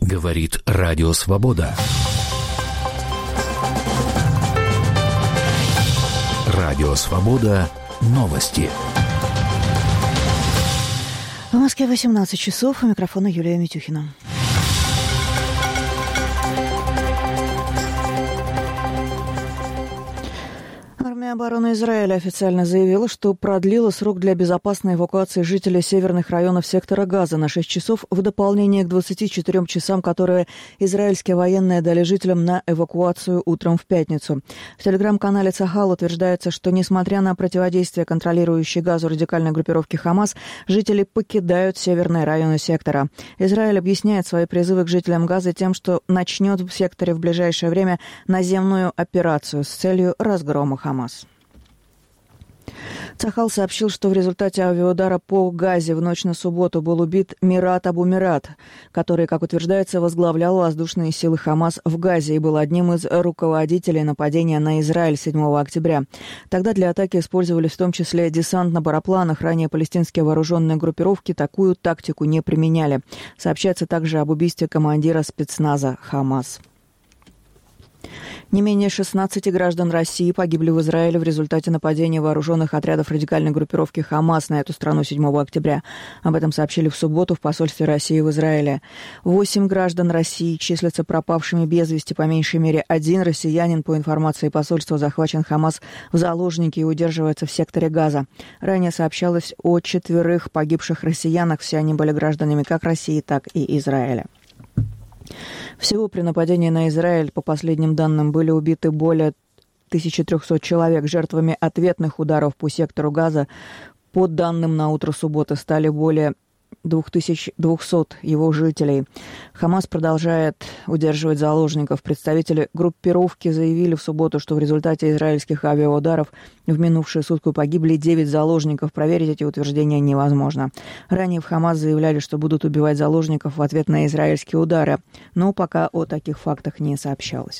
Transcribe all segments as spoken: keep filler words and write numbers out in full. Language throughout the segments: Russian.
Говорит Радио Свобода. Радио Свобода. Новости. В Москве восемнадцать часов. У микрофона Юлия Митюхина. Армия обороны Израиля официально заявила, что продлила срок для безопасной эвакуации жителей северных районов сектора Газа на шесть часов в дополнение к двадцати четырем часам, которые израильские военные дали жителям на эвакуацию утром в пятницу. В телеграм-канале Цахал утверждается, что несмотря на противодействие контролирующей Газу радикальной группировки Хамас, жители покидают северные районы сектора. Израиль объясняет свои призывы к жителям Газа тем, что начнет в секторе в ближайшее время наземную операцию с целью разгрома Хамас. Цахал сообщил, что в результате авиаудара по Газе в ночь на субботу был убит Мират Абу Мират, который, как утверждается, возглавлял воздушные силы Хамас в Газе и был одним из руководителей нападения на Израиль седьмого октября. Тогда для атаки использовались в том числе десант на парапланах. Ранее палестинские вооруженные группировки такую тактику не применяли. Сообщается также об убийстве командира спецназа Хамас. Не менее шестнадцати граждан России погибли в Израиле в результате нападения вооруженных отрядов радикальной группировки Хамас на эту страну седьмого октября. Об этом сообщили в субботу в посольстве России в Израиле. Восемь граждан России числятся пропавшими без вести, по меньшей мере один россиянин, по информации посольства, захвачен Хамас в заложники и удерживается в секторе Газа. Ранее сообщалось о четверых погибших россиянах. Все они были гражданами как России, так и Израиля. Всего при нападении на Израиль, по последним данным, были убиты более тысячи трехсот человек. Жертвами ответных ударов по сектору Газа, по данным на утро субботы, стали более две тысячи двести его жителей. Хамас продолжает удерживать заложников. Представители группировки заявили в субботу, что в результате израильских авиаударов в минувшие сутки погибли девять заложников. Проверить эти утверждения невозможно. Ранее в Хамас заявляли, что будут убивать заложников в ответ на израильские удары, но пока о таких фактах не сообщалось.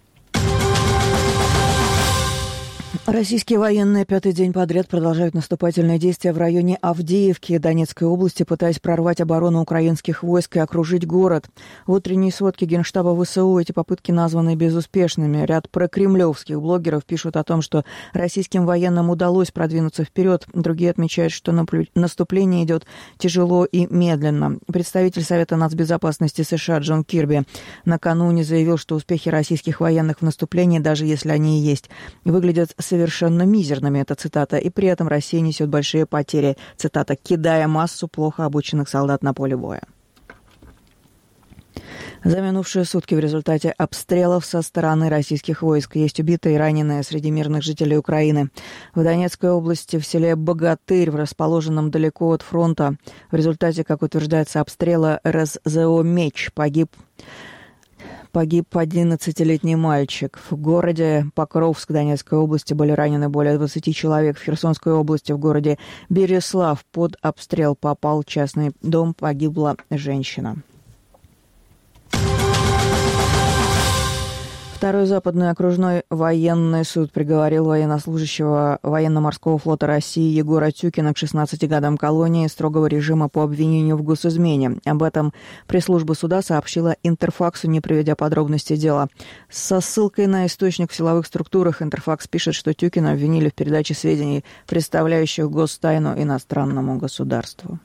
Российские военные пятый день подряд продолжают наступательные действия в районе Авдеевки Донецкой области, пытаясь прорвать оборону украинских войск и окружить город. В утренней сводке Генштаба ВСУ эти попытки названы безуспешными. Ряд прокремлевских блогеров пишут о том, что российским военным удалось продвинуться вперед. Другие отмечают, что наступление идет тяжело и медленно. Представитель Совета нацбезопасности США Джон Кирби накануне заявил, что успехи российских военных в наступлении, даже если они и есть, выглядят совершенно мизерными, это цитата, и при этом Россия несет большие потери, цитата, кидая массу плохо обученных солдат на поле боя. За минувшие сутки в результате обстрелов со стороны российских войск есть убитые и раненые среди мирных жителей Украины. В Донецкой области, в селе Богатырь, расположенном далеко от фронта, в результате, как утверждается, обстрела РСЗО «Меч» погиб Погиб одиннадцатилетний мальчик. В городе Покровск Донецкой области были ранены более двадцати человек. В Херсонской области, в городе Береслав, под обстрел попал частный дом, погибла женщина. Второй западный окружной военный суд приговорил военнослужащего военно-морского флота России Егора Тюкина к шестнадцати годам колонии строгого режима по обвинению в госизмене. Об этом пресс-служба суда сообщила Интерфаксу, не приведя подробностей дела. Со ссылкой на источник в силовых структурах Интерфакс пишет, что Тюкина обвинили в передаче сведений, представляющих гостайну иностранному государству.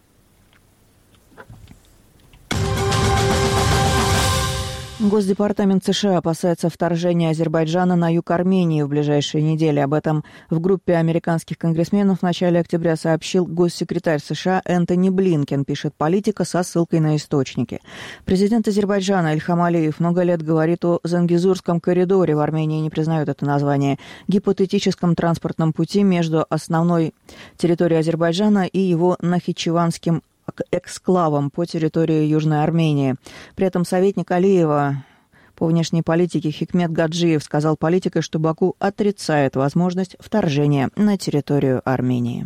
Госдепартамент США опасается вторжения Азербайджана на юг Армении в ближайшие недели. Об этом в группе американских конгрессменов в начале октября сообщил госсекретарь США Энтони Блинкен, пишет «Политика» со ссылкой на источники. Президент Азербайджана Ильхам Алиев много лет говорит о Зангезурском коридоре. В Армении не признают это название. Гипотетическом транспортном пути между основной территорией Азербайджана и его Нахичеванским эксклавом по территории Южной Армении. При этом советник Алиева по внешней политике Хикмет Гаджиев сказал политикой, что Баку отрицает возможность вторжения на территорию Армении.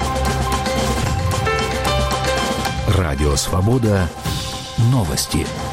Радио Свобода. Новости.